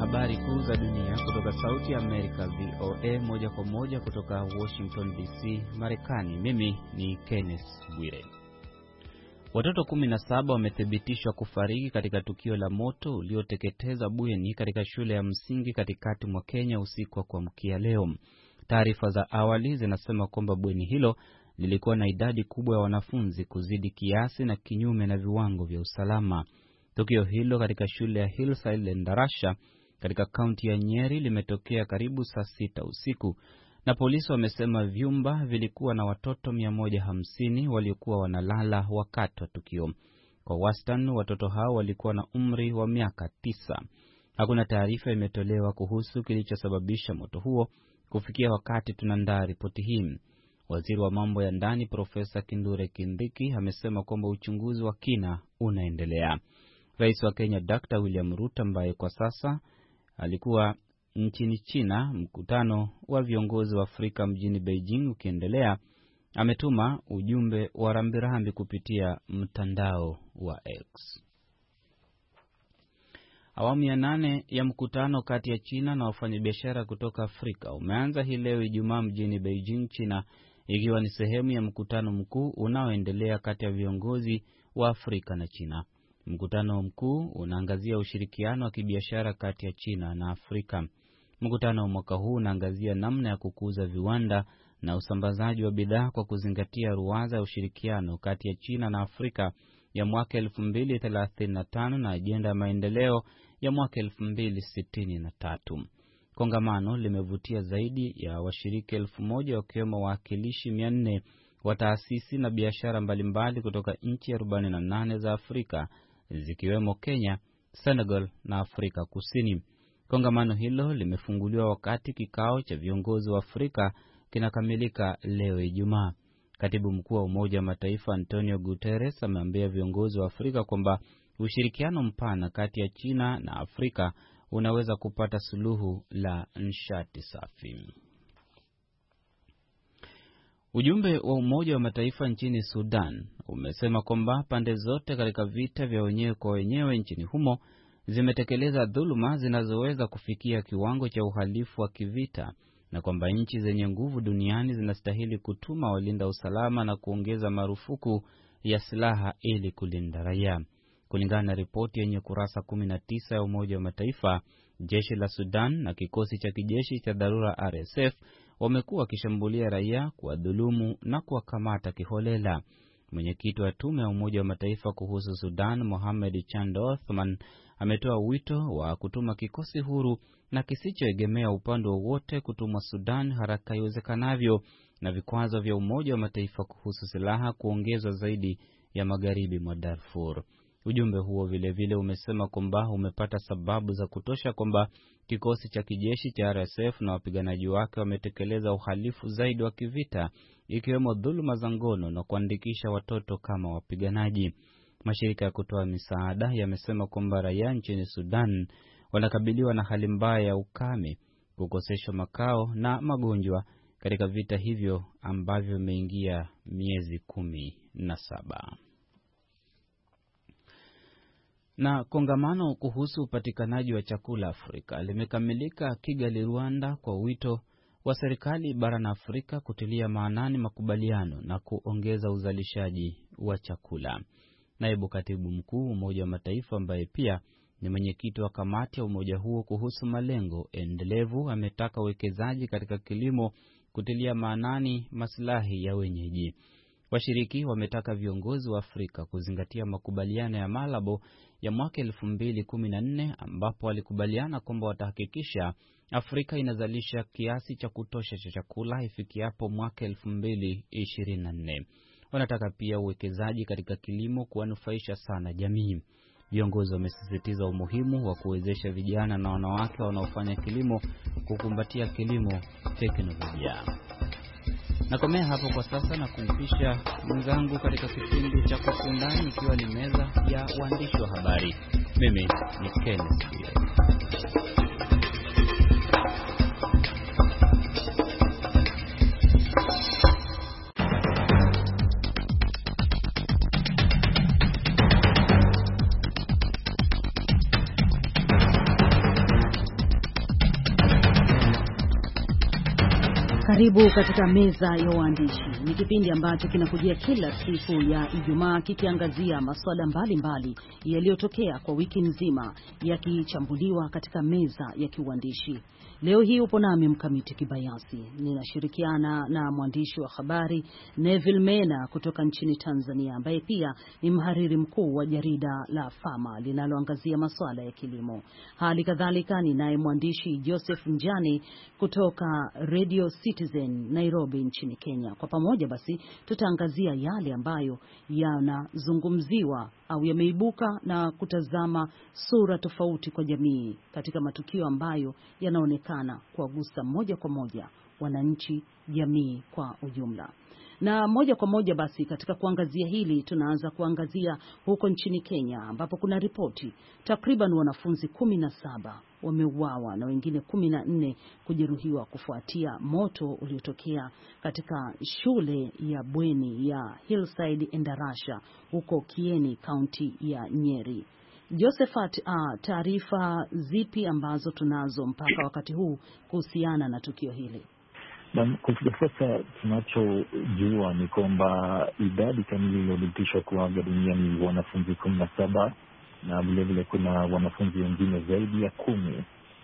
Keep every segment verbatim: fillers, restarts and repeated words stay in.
habari kuu za dunia kutoka Sauti ya Amerika V O A moja kwa moja kutoka Washington D C, Marekani. Mimi ni Kenneth Bwire. Watoto kumi na saba wamethibitishwa kufariki katika tukio la moto ulioteketeza bweni katika shule ya msingi katikati mwa Kenya usiku wa kuamkia leo. Taarifa za awali zinasema kwamba bweni hilo lilikuwa na idadi kubwa ya wanafunzi kuzidi kiasi na kinyume na viwango vya usalama. Tukio hilo katika shule ya Hillside Ndarasha katika kaunti ya Nyeri limetokea karibu saa sita usiku, na polisi wamesema vyumba vilikuwa na watoto mia moja hamsini waliokuwa wanalala wakati wa tukio. Kwa wastani watoto hao walikuwa na umri wa miaka tisa. Hakuna taarifa imetolewa kuhusu kilichosababisha moto huo kufikia wakati tunaandaa ripoti hii. Waziri wa mambo ya ndani Profesa Kindhure Kindiki amesema kwamba uchunguzi wa kina unaendelea. Rais wa Kenya Doctor William Ruto, ambaye kwa sasa alikuwa nchini China, mkutano wa viongozi wa Afrika mjini Beijing ukiendelea, ametuma ujumbe wa rambirambi kupitia mtandao wa X. Awamu ya nane ya mkutano kati ya China na wafanyabiashara kutoka Afrika umeanza hii leo Ijumaa mjini Beijing, China, ikiwa ni sehemu ya mkutano mkuu unaoendelea kati ya viongozi wa Afrika na China. Mkutano mkuu unaangazia ushirikiano wa kibiashara kati ya China na Afrika. Mkutano wa mwaka huu unaangazia namna ya kukuza viwanda na usambazaji wa bidhaa kwa kuzingatia ruwaza ya ushirikiano kati ya China na Afrika ya mwaka elfu mbili thelathini na tano na ajenda ya maendeleo ya mwaka elfu mbili sitini na tatu. Kongamano limevutia zaidi ya washiriki elfu moja wakiwemo wawakilishi mia nne wa taasisi na biashara mbalimbali kutoka nchi arobaini na nane za Afrika, zikiwemo Kenya, Senegal na Afrika Kusini. Kongamano hilo limefunguliwa wakati kikao cha viongozi wa Afrika kinakamilika leo Ijumaa. Katibu mkuu wa Umoja wa Mataifa Antonio Guterres ameambia viongozi wa Afrika kwamba ushirikiano mpana kati ya China na Afrika unaweza kupata suluhu la nishati safi. Ujumbe wa Umoja wa Mataifa nchini Sudan umesema kwamba pande zote katika vita vya wenyewe kwa wenyewe nchini humo zimetekeleza dhuluma zinazoweza kufikia kiwango cha uhalifu wa kivita, na kwamba nchi zenye nguvu duniani zinastahili kutuma walinda usalama na kuongeza marufuku ya silaha ili kulinda raia. Kulingana na ripoti yenye kurasa kumi na tisa ya Umoja wa Mataifa, jeshi la Sudan na kikosi cha kijeshi cha dharura R S F wamekuwa wakishambulia raia, kuwadhulumu na kuwakamata kiholela. Mwenyekiti wa tume ya Umoja wa Mataifa kuhusu Sudan, Mohamed Chando Othman, ametoa wito wa kutuma kikosi huru na kisichoegemea upande wowote kutumwa Sudan haraka iwezekanavyo, na vikwazo vya Umoja wa Mataifa kuhusu silaha kuongezwa zaidi ya magharibi mwa Darfur. Ujumbe huo vile vile umesema kwamba umepata sababu za kutosha kwamba kikosi cha kijeshi cha R S F na wapiganaji wake wametekeleza uhalifu zaidi wa kivita, ikiwemo dhuluma za ngono na kuandikisha watoto kama wapiganaji. Mashirika ya kutoa misaada yamesema kwamba raia nchini Sudan wanakabiliwa na hali mbaya ya ukame, kukoseshwa makao na magonjwa katika vita hivyo ambavyo vimeingia miezi kumi na saba. Na kongamano kuhusu upatikanaji wa chakula Afrika limekamilika Kigali, Rwanda, kwa wito wa serikali barani Afrika kutilia maanani makubaliano na kuongeza uzalishaji wa chakula. Naibu katibu mkuu Umoja wa Mataifa, ambaye pia ni mwenyekiti wa kamati ya umoja huo kuhusu malengo endelevu, ametaka uwekezaji katika kilimo kutilia maanani maslahi ya wenyeji. Washiriki wametaka viongozi wa Afrika kuzingatia makubaliano ya Malabo ya mwaka elfu mbili kumi na nne, ambapo walikubaliana kwamba watahakikisha Afrika inazalisha kiasi cha kutosha cha chakula ifikiapo mwaka elfu mbili ishirini na nne. Wanataka pia uwekezaji katika kilimo kuwanufaisha sana jamii. Viongozi wamesisitiza umuhimu wa kuwezesha vijana na wanawake wanaofanya kilimo kukumbatia kilimo teknolojia. Nakomea hapo kwa sasa na kumpisha mwenzangu katika kipindi cha Kwa Undani, ikiwa ni meza ya waandishi wa habari. Mimi ni Kenneth Bwire. Karibu katika meza ya waandishi. Ni kipindi ambacho kinakujia kila siku ya Ijumaa kikiangazia masuala mbalimbali yaliyotokea kwa wiki nzima yakichambuliwa katika meza ya kiuandishi. Leo hii upo nami Mkamiti Kibayasi. Ninashirikiana na mwandishi wa habari Neville Mena kutoka nchini Tanzania, ambaye pia ni mhariri mkuu wa jarida la Fama linaloangazia masuala ya kilimo. Hali kadhalika ni naye mwandishi Joseph Njani kutoka Radio Citizen Nairobi nchini Kenya. Kwa pamoja basi tutaangazia yale ambayo yanazungumziwa au yameibuka na kutazama sura tofauti kwa jamii katika matukio ambayo yanaonekana kuwagusa moja kwa moja wananchi, jamii kwa ujumla. Na moja kwa moja basi katika kuangazia hili tunaanza kuangazia huko nchini Kenya, ambapo kuna ripoti takriban wanafunzi kumi na saba wameuawa na wengine kumi na nne kujeruhiwa kufuatia moto uliotokea katika shule ya bweni ya Hillside Endarasha huko Kieni, kaunti ya Nyeri. Josephat, uh, taarifa zipi ambazo tunazo mpaka wakati huu kuhusiana na tukio hili? Na kufikia sasa tunachojua ni kwamba idadi kamili iliyodhibitishwa kuaga dunia ni wanafunzi kumi na saba na vile vile kuna wanafunzi wengine zaidi ya kumi.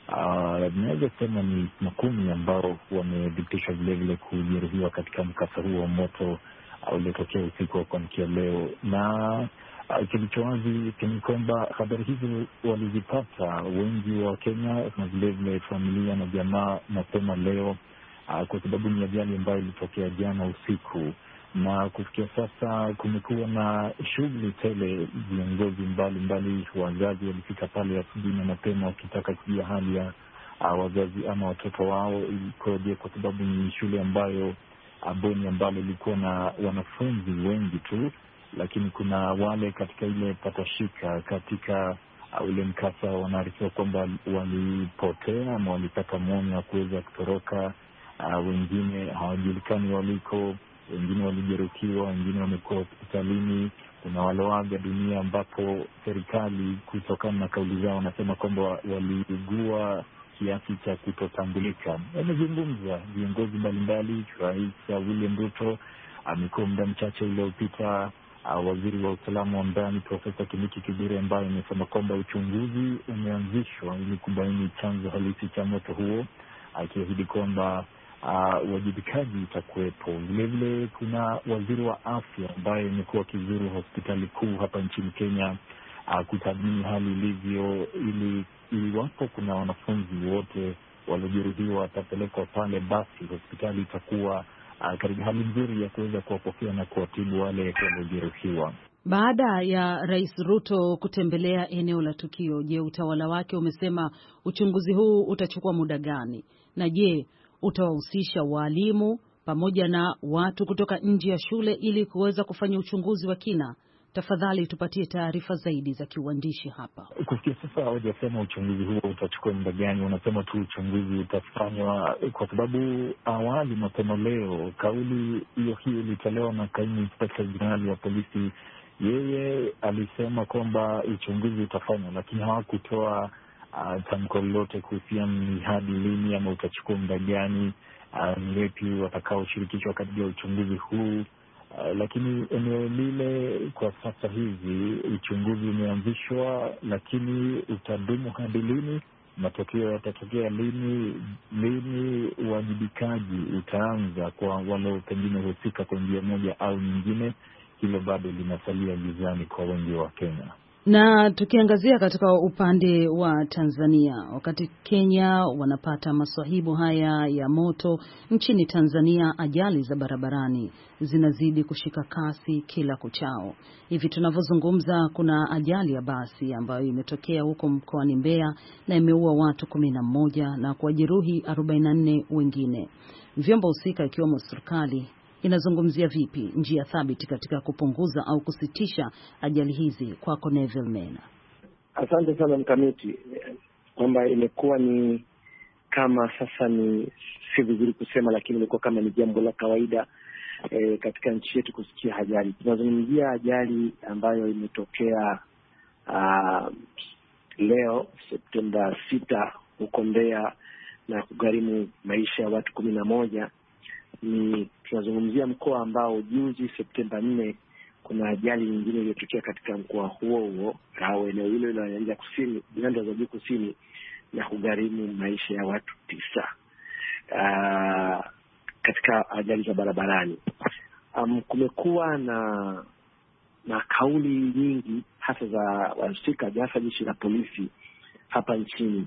Uh, naweza sema ni makumi ambao wamedhibitishwa vile vile kujeruhiwa katika mkasa huo wa moto uliotokea usiku wa kuamkia leo. Na uh, kilicho wazi ni kwamba habari hizi walizipata wengi wa Kenya na vile vile familia na jamaa mapema leo, Uh, kwa sababu ni ajali ambayo ilitokea jana usiku. Na kufikia sasa kumekuwa na shughuli tele. Viongozi mbalimbali, wazazi walifika pale asubuhi na mapema wakitaka kujua hali ya uh, wazazi ama watoto wao ilikoje, kwa sababu ni shule ambayo bweni ambalo ilikuwa na wanafunzi wengi tu, lakini kuna wale katika ile patashika katika uh, ule mkasa wanaarifiwa kwamba walipotea ama walipata mwanya wa kuweza kutoroka. Uh, wengine hawajulikani waliko, wengine walijeruhiwa, wengine wamekuwa hospitalini. Kuna waloaga dunia ambapo serikali kutokana na kauli zao wanasema kwamba waliugua kiasi cha kutotambulika. Wamezungumza viongozi mbalimbali. Rais William Ruto amekuwa muda mchache uliopita, uh, waziri wa usalama wa ndani Profesa Kindiki Kithure ambaye amesema kwamba uchunguzi umeanzishwa ili kubaini chanzo halisi cha moto huo, akiahidi kwamba Uh, wajibikaji itakuwepo. Vile vile kuna waziri wa afya ambaye amekuwa akizuru hospitali kuu hapa nchini Kenya uh, kutathmini hali ilivyo, ili iwapo kuna wanafunzi wote waliojeruhiwa watapelekwa pale, basi hospitali itakuwa uh, katika hali nzuri ya kuweza kuwapokea na kuwatibu wale waliojeruhiwa. Baada ya Rais Ruto kutembelea eneo la tukio, je, utawala wake umesema uchunguzi huu utachukua muda gani? Na je, utawahusisha walimu pamoja na watu kutoka nje ya shule ili kuweza kufanya uchunguzi wa kina? Tafadhali tupatie taarifa zaidi za kiuandishi hapa. Kufikia sasa hawajasema uchunguzi huo utachukua muda gani. Wanasema tu uchunguzi utafanywa, kwa sababu awali mapema leo kauli hiyo hiyo ilitolewa na kaimu inspekta jenerali wa polisi. Yeye alisema kwamba uchunguzi utafanywa, lakini hawakutoa Uh, tamko lolote kuhusiana ni hadi lini ama utachukua muda gani, uh, ni wepi watakaoshirikishwa katika uchunguzi huu. Uh, lakini eneo lile kwa sasa hivi uchunguzi umeanzishwa, lakini utadumu hadi lini, matokeo yatatokea lini, lini uwajibikaji utaanza kwa wale pengine husika kwa njia moja au nyingine, hilo bado linasalia gizani kwa wengi wa Kenya. Na tukiangazia katika upande wa Tanzania, wakati Kenya wanapata maswahibu haya ya moto, nchini Tanzania ajali za barabarani zinazidi kushika kasi kila kuchao. Hivi tunavyozungumza kuna ajali ya basi ambayo imetokea huko mkoani Mbeya na imeua watu kumi na moja na kujeruhi arobaini na nne wengine. Vyombo husika ikiwemo serikali inazungumzia vipi njia thabiti katika kupunguza au kusitisha ajali hizi? Kwako Neville Mena. Asante sana Mkamiti, kwamba imekuwa ni kama sasa ni si vizuri kusema, lakini imekuwa kama ni jambo la kawaida e, katika nchi yetu kusikia ajali. Tunazungumzia ajali ambayo imetokea uh, leo Septemba sita huko Mbeya na kugharimu maisha ya watu kumi na moja. ni tunazungumzia mkoa ambao juzi Septemba nne kuna ajali nyingine iliyotokea katika mkoa huo huo au eneo hilo la Nyanda Kusini, Nyanda za Juu Kusini, na kugharimu maisha ya watu tisa uh, katika ajali za barabarani. Um, kumekuwa na na kauli nyingi hasa za wahusika, hasa jeshi la polisi hapa nchini.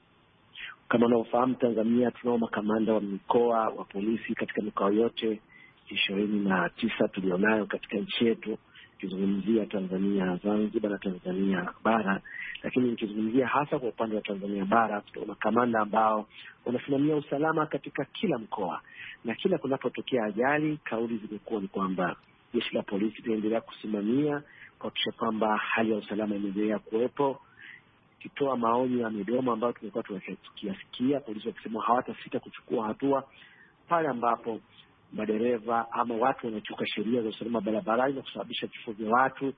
Kama unavyofahamu, Tanzania tunao makamanda wa mikoa wa polisi katika mikoa yote ishirini na tisa tulionayo katika nchi yetu, nikizungumzia Tanzania Zanzibar na Tanzania bara. Lakini nikizungumzia hasa kwa upande wa Tanzania bara, tuna makamanda ambao wanasimamia usalama katika kila mkoa, na kila kunapotokea ajali, kauli zimekuwa ni kwamba jeshi la polisi linaendelea kusimamia kuhakikisha kwamba hali ya usalama inaendelea kuwepo, kitoa maoni ya midomo ambayo tumekuwa tukiyasikia, polisi wakisema hawatasita kuchukua hatua pale ambapo madereva ama watu wanachuka sheria za usalama barabarani na kusababisha vifo vya watu.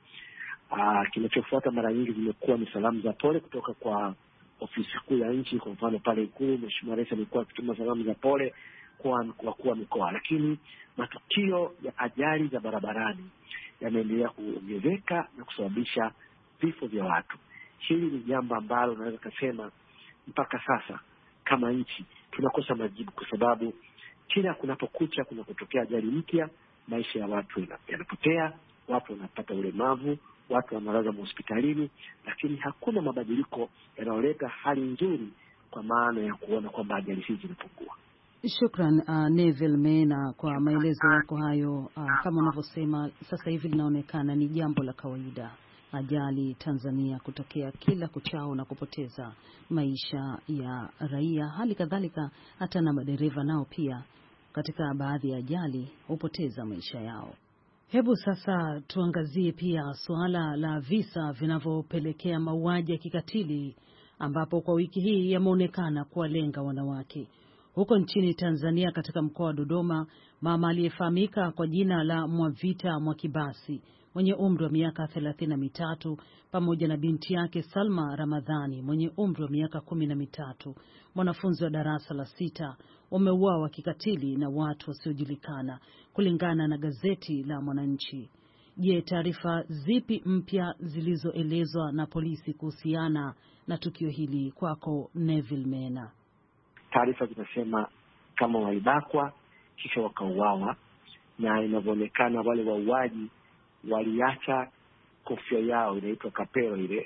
Aa, kinachofuata mara nyingi zimekuwa ni salamu za pole kutoka kwa ofisi kuu ya nchi. Kwa mfano pale Ikulu, Mheshimiwa Rais alikuwa akituma salamu za pole kwa wakuu wa mikoa. Lakini matukio ya ajali za barabarani yameendelea kuongezeka na kusababisha vifo vya watu. Hili ni jambo ambalo naweza kusema mpaka sasa kama nchi tunakosa majibu, kwa sababu kila kunapokucha kunapotokea ajali mpya, maisha ya watu yanapotea, watu wanapata ulemavu, watu wanalazwa hospitalini, lakini hakuna mabadiliko yanayoleta hali nzuri kwa maana ya kuona kwamba ajali hizi zinapungua. Shukran uh, Neville Mena kwa maelezo yako hayo. Uh, kama unavyosema, sasa hivi linaonekana ni jambo la kawaida ajali Tanzania kutokea kila kuchao na kupoteza maisha ya raia. Hali kadhalika hata na madereva nao pia katika baadhi ya ajali hupoteza maisha yao. Hebu sasa tuangazie pia suala la visa vinavyopelekea mauaji ya kikatili, ambapo kwa wiki hii yameonekana kuwalenga wanawake. Huko nchini Tanzania, katika mkoa wa Dodoma, mama aliyefahamika kwa jina la Mwavita Mwakibasi mwenye umri wa miaka thelathini na mitatu pamoja na binti yake Salma Ramadhani mwenye umri wa miaka kumi na mitatu, mwanafunzi wa darasa la sita, wameuawa kikatili na watu wasiojulikana, kulingana na gazeti la Mwananchi. Je, taarifa zipi mpya zilizoelezwa na polisi kuhusiana na tukio hili? Kwako Neville Mena. Taarifa zinasema kama walibakwa kisha wakauawa, na inavyoonekana wale wauaji waliacha kofia yao inaitwa kapero ile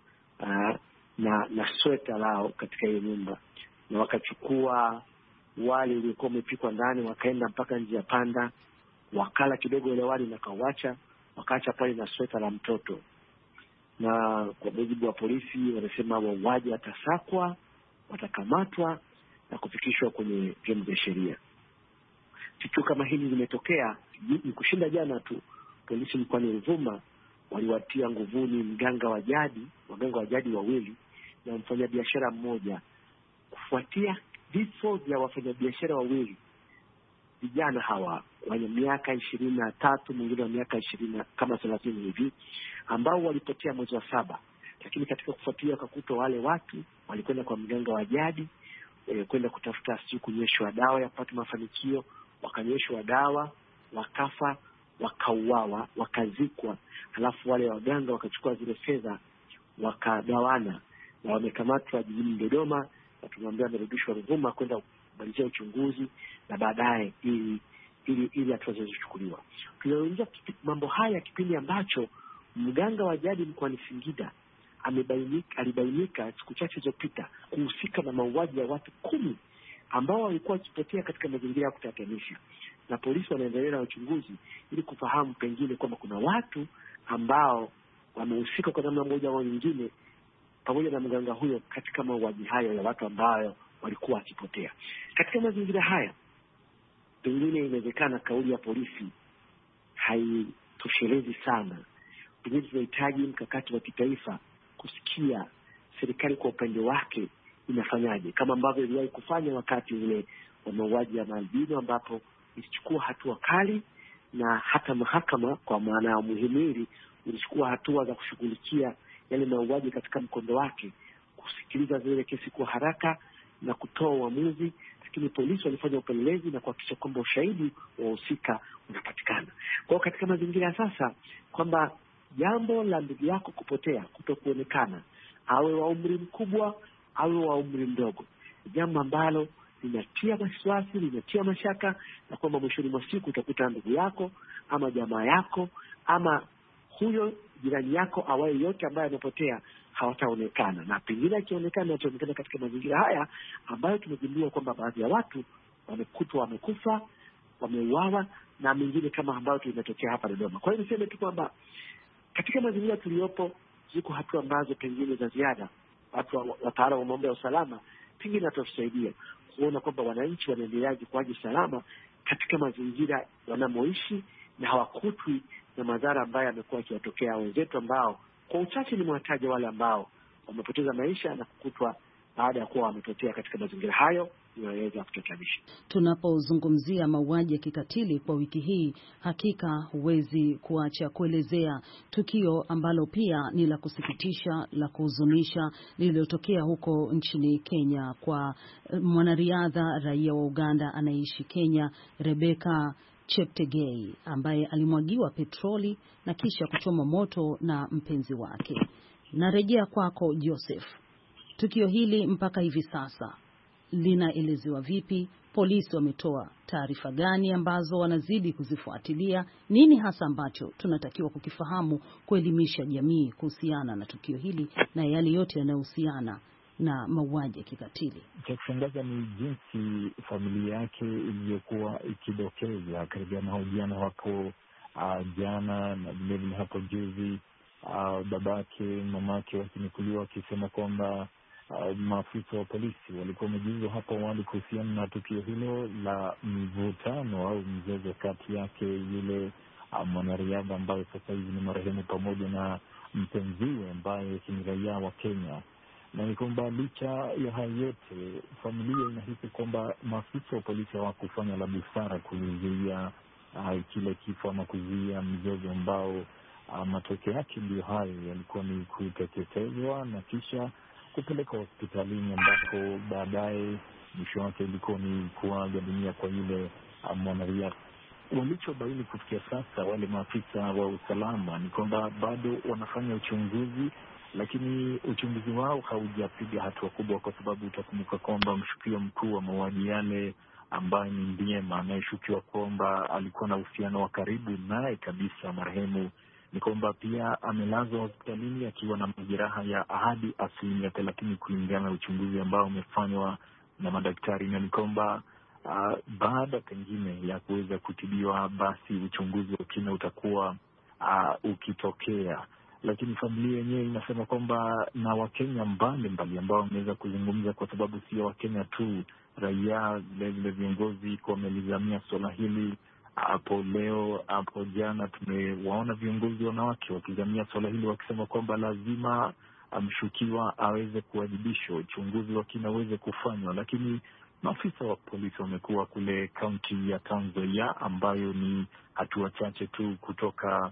aa, na na sweta lao katika hiyo nyumba, na wakachukua wali uliokuwa umepikwa ndani, wakaenda mpaka njia panda, wakala kidogo ile wali na kawacha, wakaacha pale na sweta la mtoto. Na kwa mujibu wa polisi wanasema wauaji watasakwa, watakamatwa na kufikishwa kwenye vyombo vya sheria. Tukio kama hili limetokea ni kushinda jana tu. Polisi mkoani Ruvuma waliwatia nguvuni mganga wa jadi, waganga wa jadi wawili na mfanyabiashara mmoja, kufuatia vifo vya wafanyabiashara wawili vijana hawa wenye miaka ishirini na tatu, mwingine wa miaka ishirini kama thelathini hivi, ambao walipotea mwezi wa saba. Lakini katika kufuatia wakakuta wale watu walikwenda kwa mganga wa jadi e, kwenda kutafuta siku kunyeshwa dawa ya kupata mafanikio, wakanyeshwa dawa, wakafa, wakauawa, wakazikwa. Halafu wale waganga wakachukua zile fedha wakagawana, na wamekamatwa jijini Dodoma, na tumwambia wamerudishwa Ruvuma kwenda kumalizia uchunguzi na baadaye ili ili ili hatua zichukuliwe. Tunaongea mambo haya kipindi ambacho mganga wa jadi mkoani Singida amebainika alibainika siku chache zilizopita kuhusika na mauaji ya watu kumi ambao walikuwa wakipotea katika mazingira ya kutatanisha, na polisi wanaendelea na uchunguzi ili kufahamu pengine kwamba kuna watu ambao wamehusika kwa namna moja au nyingine pamoja na mganga huyo katika mauaji hayo ya watu ambao walikuwa wakipotea. Katika mazingira haya, pengine inawezekana kauli ya polisi haitoshelezi sana. Pengine tunahitaji mkakati wa kitaifa kusikia serikali kwa upande wake inafanyaje, kama ambavyo iliwahi kufanya wakati ule wa mauaji ya Malbino, ambapo ilichukua hatua kali, na hata mahakama kwa maana ya muhimili ilichukua hatua za kushughulikia yale mauaji katika mkondo wake, kusikiliza zile kesi kwa haraka na kutoa uamuzi. lakini polisi walifanya upelelezi na kuhakikisha kwamba ushahidi wa wahusika unapatikana. Kwa hiyo katika mazingira sasa kwamba jambo la ndugu yako kupotea, kutokuonekana, awe wa umri mkubwa awe wa umri mdogo, jambo ambalo linatia wasiwasi, linatia mashaka, na kwamba mwishoni mwa siku utakuta ndugu yako ama jamaa yako ama huyo jirani yako awaye yote ambaye amepotea hawataonekana, na pengine akionekana ataonekana katika mazingira haya ambayo tumegundua kwamba baadhi ya watu wamekutwa wamekufa, wameuawa, na mengine kama ambayo tumetokea hapa Dodoma. Kwa hiyo niseme tu kwamba katika mazingira tuliyopo ziko hatua ambazo pengine za ziada watu wataalamu wa mambo ya usalama pengine watatusaidia kuona kwamba wananchi wanaendeleaje kuaje salama katika mazingira wanamoishi na hawakutwi na madhara ambayo yamekuwa yakiwatokea wenzetu ambao kwa uchache ni mwataja wale ambao wamepoteza maisha na kukutwa baada ya kuwa wamepotea katika mazingira hayo inaweza kutatanisha. Tunapozungumzia mauaji ya kikatili kwa wiki hii, hakika huwezi kuacha kuelezea tukio ambalo pia ni la kusikitisha, la kuhuzunisha, lililotokea huko nchini Kenya kwa mwanariadha raia wa Uganda anaishi Kenya, Rebecca Cheptegei, ambaye alimwagiwa petroli na kisha kuchoma moto na mpenzi wake. Narejea kwako Joseph. Tukio hili mpaka hivi sasa linaelezewa vipi? Polisi wametoa taarifa gani ambazo wanazidi kuzifuatilia? Nini hasa ambacho tunatakiwa kukifahamu kuelimisha jamii kuhusiana na tukio hili na yale yote yanayohusiana na mauaji ya kikatili? Cha kushangaza ni jinsi familia yake iliyokuwa ikidokeza katika mahojiano hapo uh, jana na vilevile hapo juzi, uh, babake, mamake wakinukuliwa wakisema kwamba Uh, maafisa wa polisi walikuwa wamejiuzwa hapo awali kuhusiana na tukio hilo la mvutano au mzozo kati yake yule uh, mwanariadha ambaye sasa hivi ni marehemu pamoja na mpenziwe ambaye ni raia wa Kenya. Na ni kwamba licha ya hayo yote, familia inahisi kwamba maafisa wa polisi hawakufanya la busara kuzuia uh, kile kifo ama kuzuia mzozo ambao uh, matokeo yake ndio hayo yalikuwa ni kuteketezwa na kisha kupeleka hospitalini ambapo baadaye mwisho wake ilikuwa ni kuaga dunia kwa yule mwanariadha. Walichobaini kufikia sasa wale maafisa wa usalama ni kwamba bado wanafanya uchunguzi, lakini uchunguzi wao haujapiga hatua kubwa, kwa sababu utakumbuka kwamba mshukiwa mkuu wa mauaji yale ambaye ni Ndiema, anayeshukiwa kwamba alikuwa na uhusiano wa karibu naye kabisa marehemu, ni kwamba pia amelazwa hospitalini akiwa na majeraha ya hadi asilimia thelathini kulingana na uchunguzi ambao umefanywa na madaktari, na ni kwamba uh, baada pengine ya kuweza kutibiwa basi uchunguzi wa kina utakuwa uh, ukitokea. Lakini familia yenyewe inasema kwamba na Wakenya mbalimbali ambao wameweza kuzungumza, kwa sababu sio Wakenya tu, raia vilevile viongozi wamelizamia suala hili. Hapo leo hapo jana tumewaona viongozi wanawake wakizamia swala hili wakisema kwamba lazima mshukiwa aweze kuwajibishwa, uchunguzi wa kina aweze kufanywa. Lakini maafisa wa polisi wamekuwa kule kaunti ya Trans Nzoia, ambayo ni hatua chache tu kutoka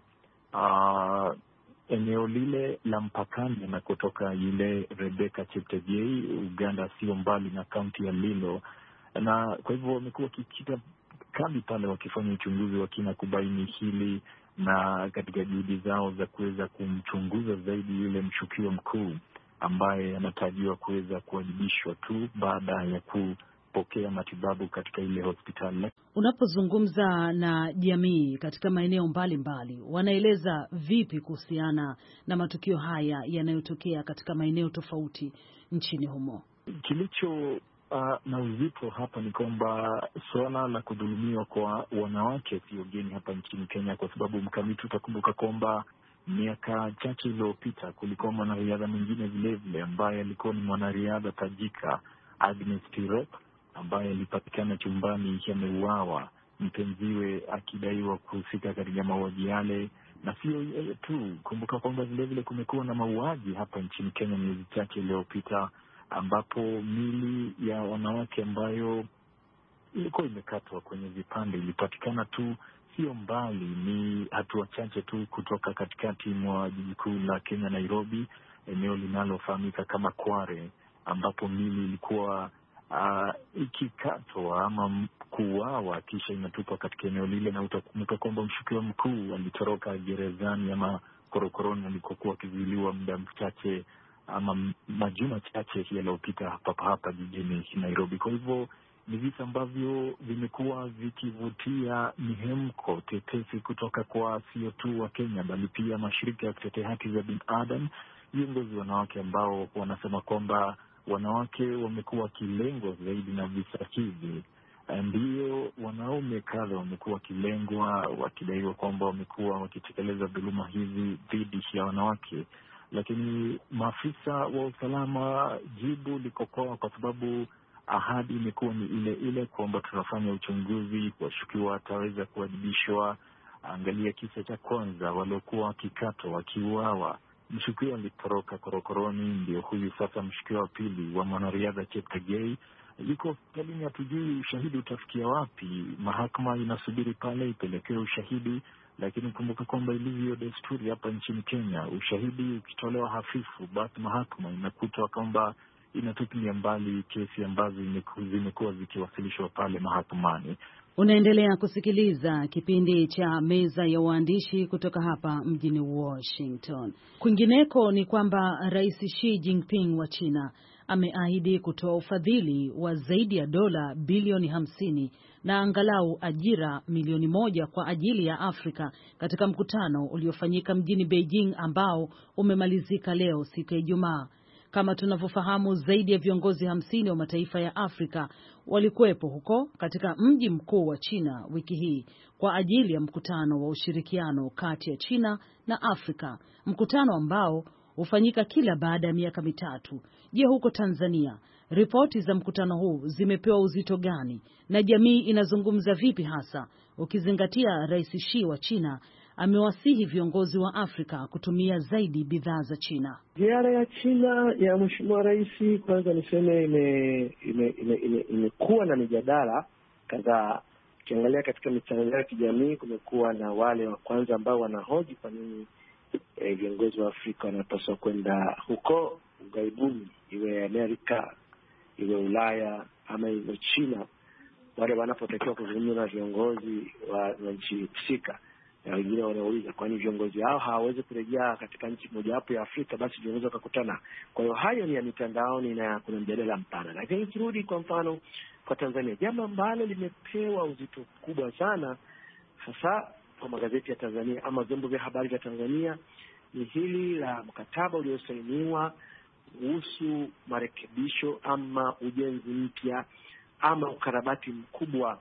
uh, eneo lile la mpakani na kutoka yule Rebecca Cheptegei Uganda, sio mbali na kaunti ya Lilo, na kwa hivyo wamekuwa kikita kambi pale wakifanya uchunguzi wa kina kubaini hili, na katika juhudi zao za kuweza kumchunguza zaidi yule mshukiwa mkuu ambaye anatarajiwa kuweza kuwajibishwa tu baada ya kupokea matibabu katika ile hospitali. Unapozungumza na jamii katika maeneo mbalimbali, wanaeleza vipi kuhusiana na matukio haya yanayotokea katika maeneo tofauti nchini humo? Kilicho Uh, na uzito hapa ni kwamba suala la kudhulumiwa kwa wanawake sio geni hapa nchini Kenya, kwa sababu mkamiti, utakumbuka kwamba miaka chache iliyopita kulikuwa mwanariadha mwingine vilevile ambaye alikuwa ni mwanariadha tajika, Agnes Tirop, ambaye alipatikana chumbani ameuawa, mpenziwe akidaiwa kuhusika katika mauaji yale. Na sio yeye tu, kumbuka kwamba vilevile kumekuwa na mauaji hapa nchini Kenya miezi chache iliyopita, ambapo mili ya wanawake ambayo ilikuwa imekatwa kwenye vipande ilipatikana tu sio mbali, ni hatua chache tu kutoka katikati mwa jiji kuu la Kenya, Nairobi, eneo linalofahamika kama Kware, ambapo mili ilikuwa uh, ikikatwa ama kuuawa kisha inatupwa katika eneo lile, na utakumbuka kwamba mshukiwa mkuu alitoroka gerezani ama korokoroni alikokuwa akizuiliwa muda mchache ama majuma chache yaliyopita hapa hapa jijini Nairobi. Kwa hivyo ni visa ambavyo vimekuwa vikivutia mihemko tetesi kutoka kwa sio tu wa Kenya bali pia mashirika ya kutetea haki za binadamu, viongozi wanawake ambao wanasema kwamba wanawake wamekuwa wakilengwa zaidi na visa hivi. Ndio wanaume kadha wamekuwa wakilengwa wakidaiwa kwamba wamekuwa wakitekeleza dhuluma hizi dhidi ya wanawake, lakini maafisa wa usalama jibu liko kwao, kwa sababu ahadi imekuwa ni ile ile kwamba tunafanya uchunguzi, washukiwa wataweza kuwajibishwa. Angalia kisa cha kwanza, waliokuwa wakikatwa wakiuawa, mshukiwa alitoroka korokoroni, ndio huyu sasa mshukiwa wa pili wa mwanariadha Cheptegei yuko hospitalini. Hatujui ushahidi utafikia wapi. Mahakama inasubiri pale ipelekee ushahidi, lakini kumbuka kwamba ilivyo desturi hapa nchini Kenya, ushahidi ukitolewa hafifu, basi mahakama inakuta kwamba inatupilia mbali kesi ambazo zimekuwa zikiwasilishwa pale mahakamani. Unaendelea kusikiliza kipindi cha Meza ya Waandishi kutoka hapa mjini Washington. Kwingineko ni kwamba Rais Xi Jinping wa China ameahidi kutoa ufadhili wa zaidi ya dola bilioni hamsini na angalau ajira milioni moja kwa ajili ya Afrika katika mkutano uliofanyika mjini Beijing ambao umemalizika leo siku ya Ijumaa. Kama tunavyofahamu, zaidi ya viongozi hamsini wa mataifa ya Afrika walikuwepo huko katika mji mkuu wa China wiki hii kwa ajili ya mkutano wa ushirikiano kati ya China na Afrika, mkutano ambao hufanyika kila baada ya miaka mitatu. Je, huko Tanzania ripoti za mkutano huu zimepewa uzito gani na jamii inazungumza vipi, hasa ukizingatia Rais Xi wa China amewasihi viongozi wa Afrika kutumia zaidi bidhaa za China? Ziara ya China ya Mheshimiwa Rais, kwanza niseme imekuwa ime, ime, ime, ime na mijadala kadhaa. Ukiangalia katika mitandao ya kijamii kumekuwa na wale wa kwanza ambao wanahoji kwa nini eh, viongozi wa Afrika wanapaswa kwenda huko ughaibuni, iwe Amerika, iwe Ulaya ama iwe China, wale wanapotakiwa kuzungumza na viongozi wa, wa nchi husika. Na wengine wanauliza kwa nini viongozi hao hawawezi kurejea katika nchi mojawapo ya Afrika, basi viongozi wakakutana. Kwa hiyo hayo ni ya mitandaoni na kuna mjadala mpana. Lakini kirudi kwa mfano kwa Tanzania, jambo ambalo limepewa uzito mkubwa sana hasa kwa magazeti ya Tanzania ama vyombo vya habari vya Tanzania ni hili la mkataba uliosainiwa kuhusu marekebisho ama ujenzi mpya ama ukarabati mkubwa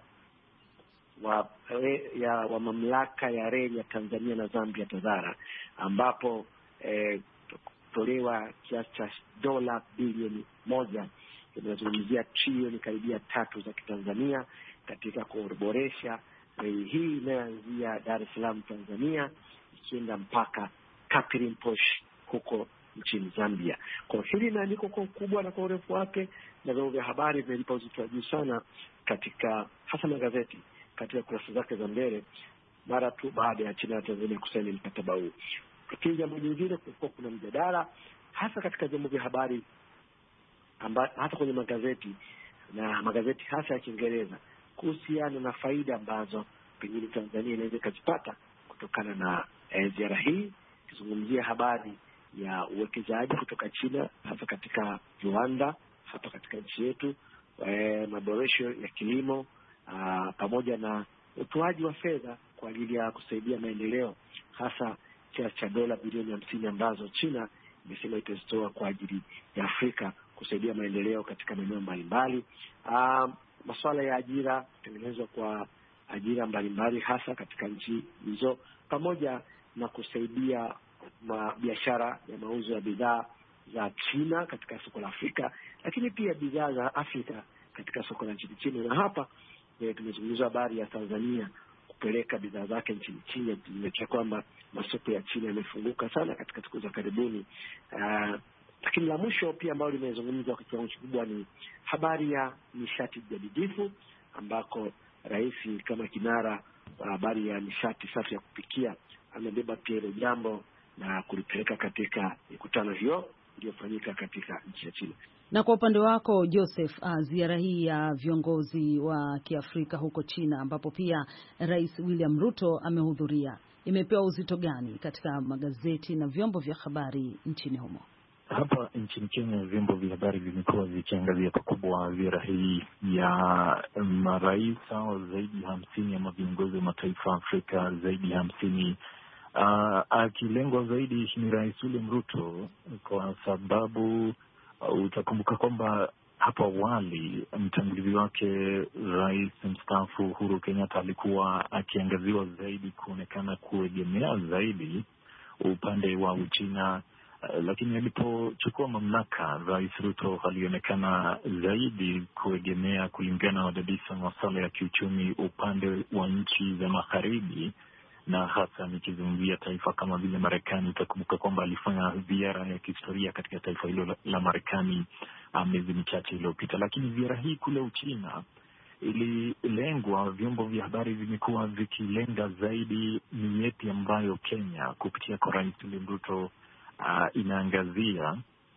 wa ya wa mamlaka ya reli ya Tanzania na Zambia TAZARA, ambapo eh, tolewa kiasi cha dola bilioni moja, tunazungumzia trilioni karibia tatu za Kitanzania katika kuboresha reli hii inayoanzia Dar es Salaam Tanzania ikienda mpaka Kapirimposh huko nchini Zambia. Kwa hili inaandikwa kwa ukubwa na kwa urefu wake, na vyombo vya habari vimelipa uzito wa juu sana katika hasa magazeti katika kurasa zake za mbele mara tu baada ya China na Tanzania kusaini mkataba huu. Lakini jambo jingine, kulikuwa kuna mjadala hasa katika vyombo vya habari amba, hata kwenye magazeti na magazeti hasa ya Kiingereza kuhusiana na faida ambazo pengine Tanzania inaweza kuzipata kutokana na eh, ziara hii, kizungumzia habari ya uwekezaji kutoka China hasa katika viwanda hapa katika nchi yetu, eh, maboresho ya kilimo, Uh, pamoja na utoaji wa fedha kwa ajili ya kusaidia maendeleo, hasa kiasi cha dola bilioni hamsini ambazo China imesema itazitoa kwa ajili ya Afrika kusaidia maendeleo katika maeneo mbalimbali. Uh, masuala ya ajira, kutengenezwa kwa ajira mbalimbali hasa katika nchi hizo, pamoja na kusaidia biashara ya mauzo ya bidhaa za China katika soko la Afrika, lakini pia bidhaa za Afrika katika soko la nchini China. Na hapa tumezungumza habari ya Tanzania kupeleka bidhaa zake nchini China. Tumechua kwamba masoko ya China yamefunguka sana katika siku za karibuni. Uh, lakini la mwisho pia ambalo limezungumzwa kwa kiwango kikubwa ni habari ya nishati jadidifu, ambako rais kama kinara wa habari ya nishati safi ya kupikia amebeba pia hilo jambo na kulipeleka katika mikutano hiyo iliyofanyika katika nchi ya China. Na kwa upande wako Joseph, uh, ziara hii ya viongozi wa Kiafrika huko China ambapo pia Rais William Ruto amehudhuria, imepewa uzito gani katika magazeti na vyombo vya habari nchini humo? Hapa nchini Kenya vyombo vya habari vimekuwa vikiangazia pakubwa ziara hii ya marais au zaidi hamsini ama viongozi wa mataifa Afrika zaidi ya hamsini. Uh, akilengwa zaidi ni Rais William Ruto kwa sababu uh, utakumbuka kwamba hapo awali mtangulizi wake Rais mstaafu Uhuru Kenyatta alikuwa akiangaziwa zaidi kuonekana kuegemea zaidi upande wa Uchina. Uh, lakini alipochukua mamlaka Rais Ruto alionekana zaidi kuegemea, kulingana na wadadisi wa masuala ya kiuchumi, upande wa nchi za magharibi, na hasa nikizungumzia taifa kama vile Marekani. Utakumbuka kwamba alifanya ziara ya kihistoria katika taifa hilo la, la Marekani miezi michache iliyopita. Lakini ziara hii kule Uchina ililengwa, vyombo vya habari vimekuwa vikilenga zaidi ni yepi ambayo Kenya kupitia kwa Rais William Ruto Uh, inaangazia,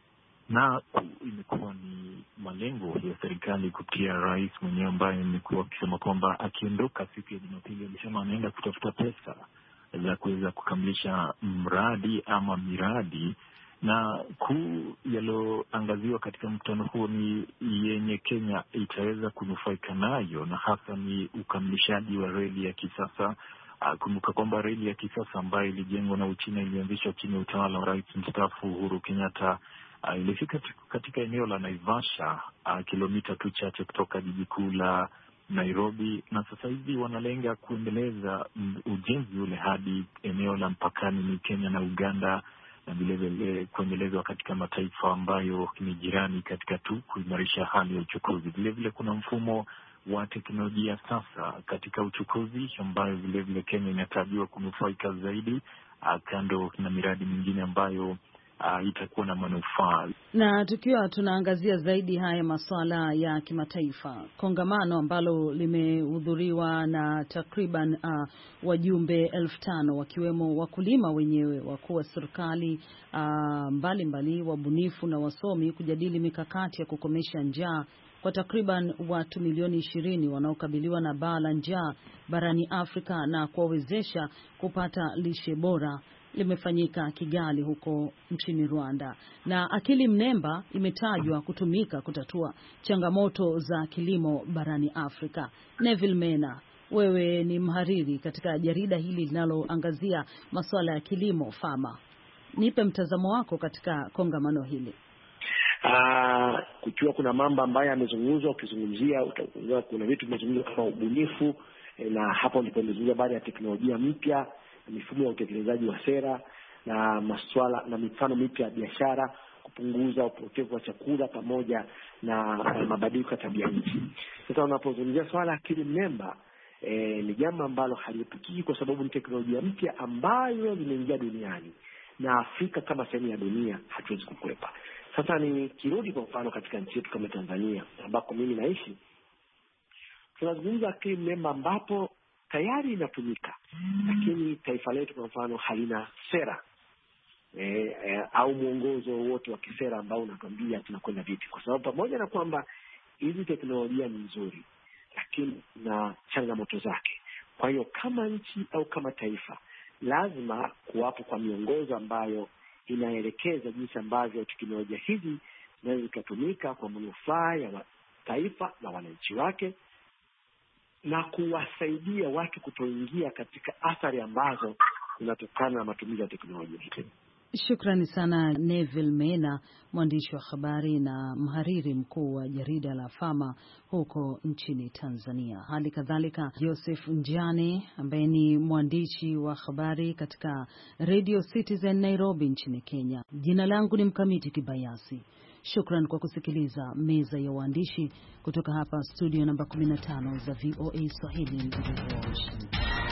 na imekuwa ni malengo ya serikali kupitia rais mwenyewe ambaye imekuwa akisema kwamba akiondoka siku ya Jumapili, alisema anaenda kutafuta pesa za kuweza kukamilisha mradi ama miradi, na kuu yaloangaziwa katika mkutano huo ni yenye Kenya itaweza kunufaika nayo, na hasa ni ukamilishaji wa reli ya kisasa. Uh, kumbuka kwamba reli ya kisasa ambayo ilijengwa na Uchina ilianzishwa chini ya utawala wa Rais mstaafu Uhuru Kenyatta. Uh, ilifika katika eneo la Naivasha, uh, kilomita tu chache kutoka jiji kuu la Nairobi, na sasa hivi wanalenga kuendeleza ujenzi ule hadi eneo la mpakani ni Kenya na Uganda, na vilevile kuendelezwa katika mataifa ambayo ni jirani, katika tu kuimarisha hali ya uchukuzi. Vilevile kuna mfumo wa teknolojia sasa katika uchukuzi ambayo vile vile Kenya inatarajiwa kunufaika zaidi, kando na miradi mingine ambayo uh, itakuwa na manufaa. Na tukiwa tunaangazia zaidi haya masuala ya kimataifa, kongamano ambalo limehudhuriwa na takriban uh, wajumbe elfu tano wakiwemo wakulima wenyewe, wakuu wa serikali uh, mbalimbali, wabunifu na wasomi, kujadili mikakati ya kukomesha njaa kwa takriban watu milioni ishirini wanaokabiliwa na baa la njaa barani Afrika na kuwawezesha kupata lishe bora, limefanyika Kigali huko nchini Rwanda. Na akili mnemba imetajwa kutumika kutatua changamoto za kilimo barani Afrika. Neville Mena, wewe ni mhariri katika jarida hili linaloangazia masuala ya kilimo Fama. Nipe mtazamo wako katika kongamano hili. Uh, kukiwa kuna mambo ambayo yamezungumzwa, ukizungumzia utakuwa kuna vitu vimezungumzwa kama ubunifu, na hapo ndipo nimezungumzia baada ya teknolojia mpya, mifumo ya utekelezaji wa sera na masuala na mifano mipya ya biashara, kupunguza upotevu wa chakula pamoja na mabadiliko ya tabia nchi. Sasa unapozungumzia swala akili mnemba, eh, ni jambo ambalo haliepukiki kwa sababu ni teknolojia mpya ambayo imeingia duniani, na Afrika kama sehemu ya dunia hatuwezi kukwepa. Sasa ni kirudi kwa mfano katika nchi yetu kama Tanzania ambako mimi naishi, tunazungumza akili mnemba ambapo tayari inatumika, lakini taifa letu kwa mfano halina sera e, e, au mwongozo wote wa kisera ambao unatuambia tunakwenda vipi, kwa sababu pamoja na kwamba hizi teknolojia ni nzuri, lakini na changamoto zake. Kwa hiyo kama nchi au kama taifa lazima kuwapo kwa miongozo ambayo inaelekeza jinsi ambavyo teknolojia hizi zinaweza kutumika kwa manufaa ya taifa na wananchi wake, na kuwasaidia watu kutoingia katika athari ambazo zinatokana na matumizi ya teknolojia hii. Shukrani sana Neville Mena, mwandishi wa habari na mhariri mkuu wa jarida la Fama huko nchini Tanzania. Hali kadhalika Joseph Njane ambaye ni mwandishi wa habari katika Radio Citizen Nairobi nchini Kenya. Jina langu ni Mkamiti Kibayasi. Shukran kwa kusikiliza meza ya waandishi kutoka hapa studio namba kumi na tano za V O A Swahili mjini Washington.